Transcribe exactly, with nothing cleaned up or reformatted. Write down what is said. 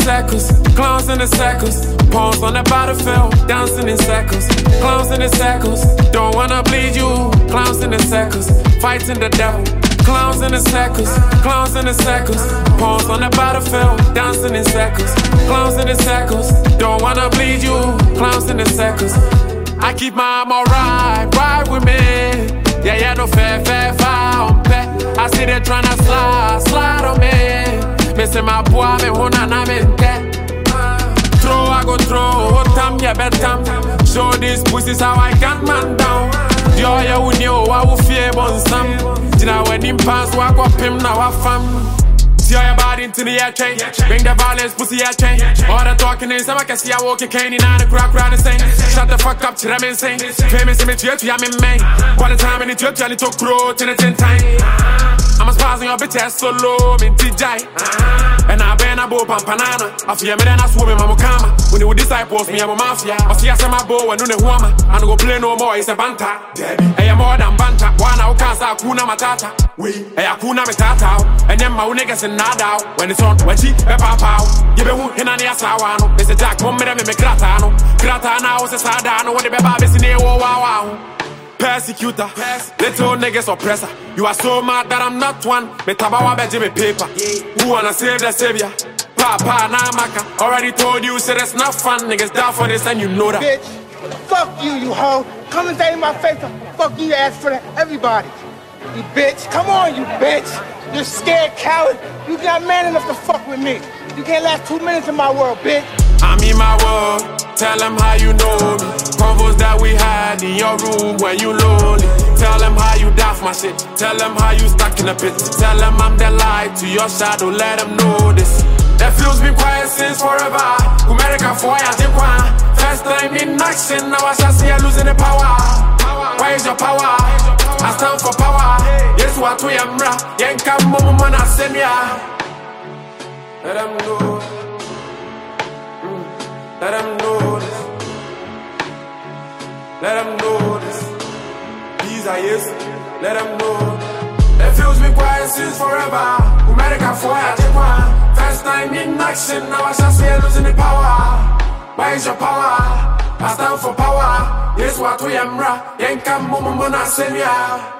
circles, clowns in the circles. Pawns on the battlefield, dancing in circles. Clowns in the circles, don't wanna bleed you. Clowns in the circles, fighting the devil. Clowns in the circles, clowns in the circles. Pawns on the battlefield, dancing in circles. Clowns in the circles, don't wanna bleed you. Clowns in the circles. I keep my arm alright, ride with me. Yeah, yeah, no fair, fair, fair on pet. I see they tryna slide, slide on me. Me say my boy, me hona na me te. Throw, I go throw, what time, yeah, bedtime. Show these pussies how I got man down. Yo, yeah, we knew I will fear on some. Dina when him pass, walk up him now, I fam. See how your body into the air chain. Bring the violence, pussy air chain. All the talking is, I can see I walk a cane in the crack round the same. Shut the fuck up, chill, I'm insane. Famous in me, you I'm in May. By the time in the church, I need to grow to the ten time. I'm a spaz on your bitch ass solo, me T J. And I been a bow pampanana. I feel me then I swim in my mukama. When you disciples, me I'm a mafia. I see I say my bow and no woman. I don't go play no more, it's a banter. Hey, I'm more than banter. One out can't say Kuna Matata. Hey, Akuna Matata. And then my niggas in Nada. When it's on, when she, pepper pow. Give me who in any asawano. It's a jack, mom, me, me, gratano. Gratana was a sadano. What the baby is in the wow wow. Persecutor, little niggas oppressor. You are so mad that I'm not one. Me tabawa beji me paper. Who wanna save the savior? Papa na maka. Already told you, say that's not fun. Niggas die for this and you know that. Bitch, fuck you, you hoe. Come and say in my face, fuck you, ask for that. Everybody. You bitch, come on, you bitch. You're scared coward. You not man enough to fuck with me. You can't last two minutes in my world, bitch. I'm in my world. Tell them how you know me. Convos that we had in your room when you lonely. Tell them how you daft my shit. Tell them how you stuck in a pit. Tell them I'm the light to your shadow. Let them know this. That feels been quiet since forever. America for ya take one. First time in action. Now I shall see you losing the power. Where is your power? I stand for power. Yes, what we am ra. Yenka momo mana semia. Let them know. Let them know this. Let them know this. These are yes. Let them know. It feels been quiet since forever. America for ya take one. First time in action. Now I shall see you losing the power. Where is your power? I stand for power. Yes, what we am ra. Yenka momo mona semia.